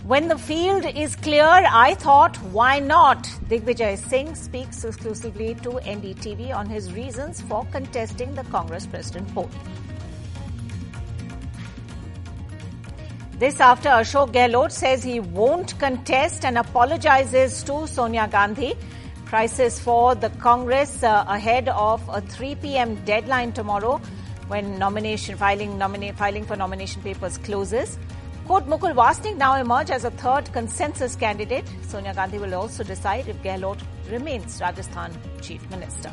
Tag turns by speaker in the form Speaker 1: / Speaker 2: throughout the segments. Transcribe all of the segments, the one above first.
Speaker 1: When the field is clear, I thought, why not? Digvijay Singh speaks exclusively to NDTV on his reasons for contesting the Congress president poll. This after Ashok Gehlot says he won't contest and apologizes to Sonia Gandhi. Crisis for the Congress ahead of a 3 p.m. deadline tomorrow when filing for nomination papers closes. Could Mukul Wasnik now emerge as a third consensus candidate? Sonia Gandhi will also decide if Gehlot remains Rajasthan Chief Minister.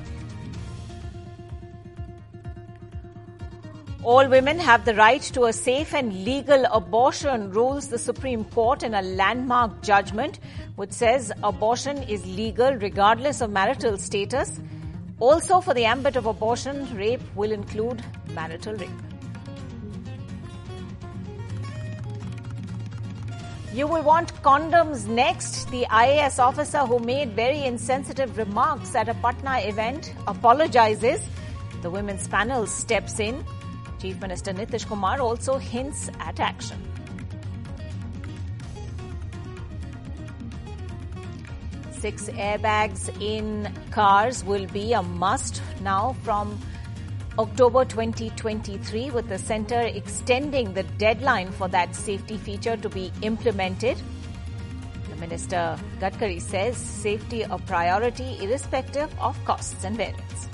Speaker 1: All women have the right to a safe and legal abortion, rules the Supreme Court in a landmark judgment which says abortion is legal regardless of marital status. Also, for the ambit of abortion, rape will include marital rape. You will want condoms next. The IAS officer who made very insensitive remarks at a Patna event apologizes. The women's panel steps in. Chief Minister Nitish Kumar also hints at action. Six airbags in cars will be a must now from October 2023, with the centre extending the deadline for that safety feature to be implemented. The Minister Gadkari says safety a priority irrespective of costs and variance.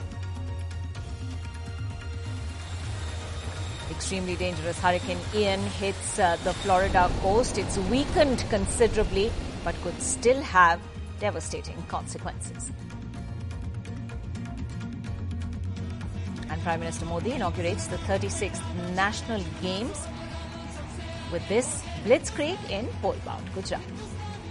Speaker 1: Extremely dangerous Hurricane Ian hits the Florida coast. It's weakened considerably but could still have devastating consequences. And Prime Minister Modi inaugurates the 36th National Games with this blitzkrieg in Polbout, Gujarat.